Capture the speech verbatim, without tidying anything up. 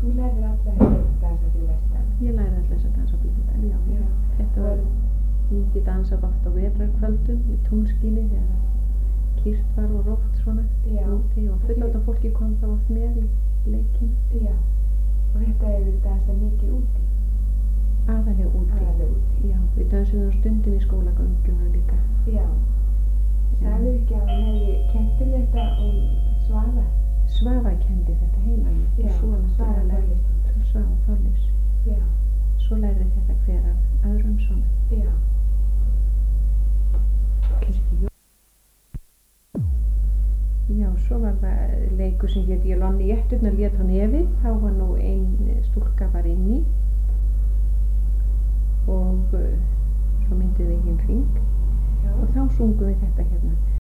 þú lærðir alla þessa dansa fyrir vestan? Ég lærði alla þessa dansa á Bíldudal, já, já. Þetta var mikið dansað oft á vetrarkvöldum í túnskíni þegar kyrrt var og rótt svona úti og fullorðna fólki kom þá oft með í leikinn. Já, og þetta hefur dansað mikið úti? Aðalega úti. Aðalega úti. Já, við dansuðum stundum í skólagöngunum líka. Já. Sagðu ekki að hún hefði kennt þér þetta um Svava? Svava kenndi þetta heima í. Já, Svava Þorleifsdóttir. Svava Þorleifs. Já. Svo lærði þetta hver af öðrum svona. Já. Kirkju. Já, svo var það leikur sem hét Ég lonni jetturnar lét á nefið. Þá var nú ein stúlka var inni og uh, svo myndum við hinn hring. Já. Og þá sungum við þetta hérna.